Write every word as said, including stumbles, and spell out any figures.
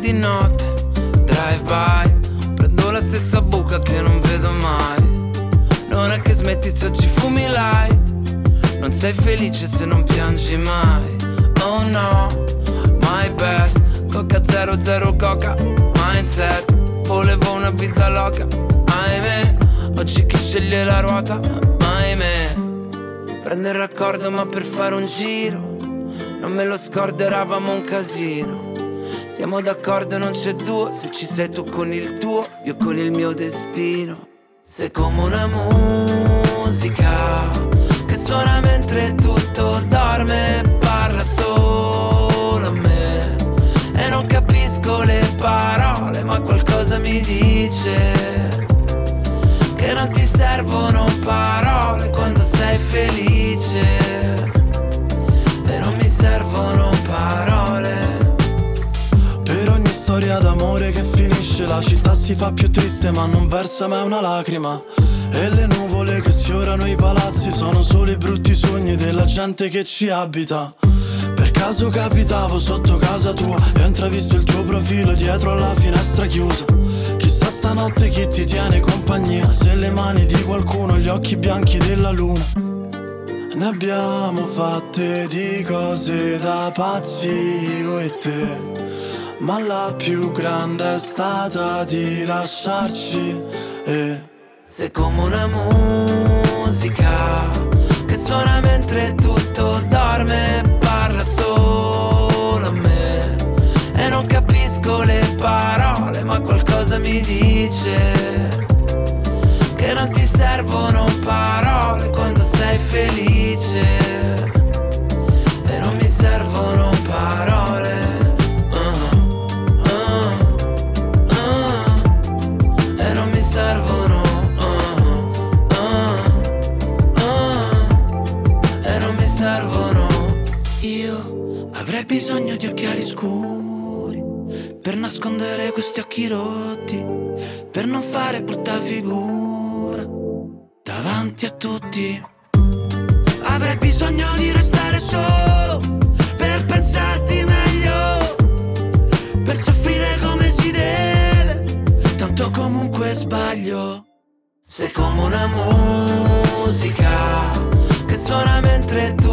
di notte, drive by, prendo la stessa buca che non vedo mai. Non è che smetti se oggi fumi light, non sei felice se non piangi mai. Oh no, my best, coca zero zero coca, mindset, volevo una vita loca, ahimè, oggi chi sceglie la ruota, ahimè. Prendo il raccordo ma per fare un giro, non me lo scordo, eravamo un casino. Siamo d'accordo, non c'è duo, se ci sei tu con il tuo, io con il mio destino. Sei come una musica che suona mentre tutto dorme, parla solo a me e non capisco le parole, ma qualcosa mi dice che non ti servono parole quando sei felice, e non mi servono parole. Per ogni storia d'amore che finisce la città si fa più triste ma non versa mai una lacrima. E le nuvole che sfiorano i palazzi sono solo i brutti sogni della gente che ci abita. Per caso capitavo sotto casa tua e ho intravisto il tuo profilo dietro alla finestra chiusa. Chissà stanotte chi ti tiene compagnia, se le mani di qualcuno, gli occhi bianchi della luna. Ne abbiamo fatte di cose da pazzi io e te, ma la più grande è stata di lasciarci. E sei come una musica che suona mentre tutto dorme, parla solo a me e non capisco le parole, ma qualcosa mi dice che non ti servono parole quando sei felice, e non mi servono parole. Servono, uh, uh, uh, e non mi servono. Io avrei bisogno di occhiali scuri per nascondere questi occhi rotti, per non fare brutta figura davanti a tutti. Avrei bisogno di restare solo per pensarti meglio, per soffrire come si deve, tanto comunque sbaglio. Sei come una musica che suona mentre tu